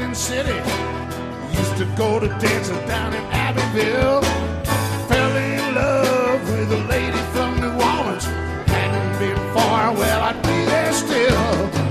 Garden City. Used to go to dances down in Abbeville.